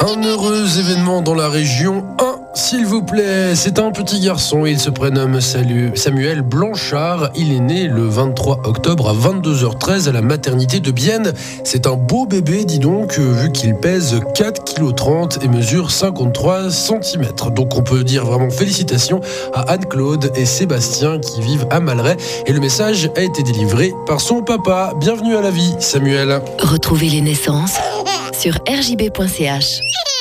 Un heureux événement dans la région. S'il vous plaît, c'est un petit garçon, il se prénomme Samuel Blanchard. Il est né le 23 octobre à 22h13 à la maternité de Bienne. C'est un beau bébé, dis donc, vu qu'il pèse 4,30 kg et mesure 53 cm. Donc on peut dire vraiment félicitations à Anne-Claude et Sébastien qui vivent à Malray. Et le message a été délivré par son papa. Bienvenue à la vie, Samuel. Retrouvez les naissances sur rjb.ch.